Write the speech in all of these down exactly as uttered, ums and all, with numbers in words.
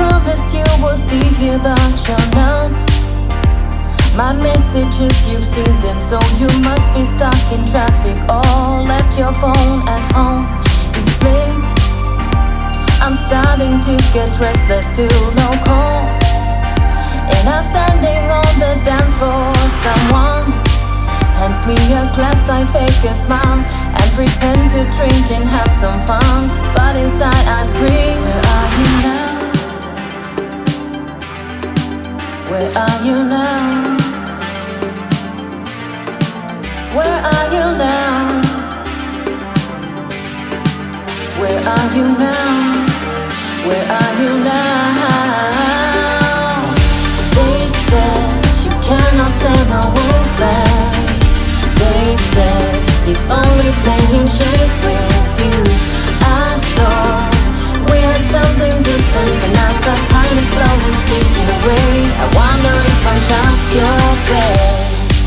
promised you would be here, but you're not. My messages, you've seen them, so you must be stuck in traffic or left your phone at home. It's late, I'm starting to get restless, still no call. And I'm standing on the dance floor. Someone hands me a glass, I fake a smile and pretend to drink and have some fun. But inside I scream, where are you now? Where are you now? Where are you now? Where are you now? Where are you now? They said you cannot tame a wolf back. They said he's only playing chess with you. I thought we had something different, but now that time is slowly ticking away. I wonder if I'm just your prey.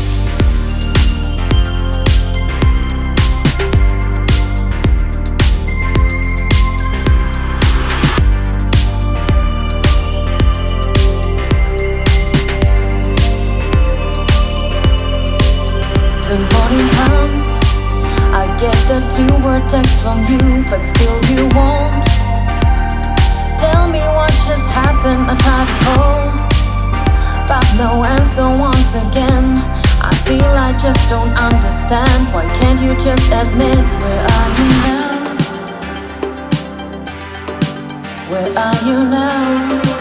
The morning comes, I get the two-word text from you, but still you won't tell me what just happened. I try to call, but no answer once again. I feel I just don't understand. Why can't you just admit? Where are you now? Where are you now?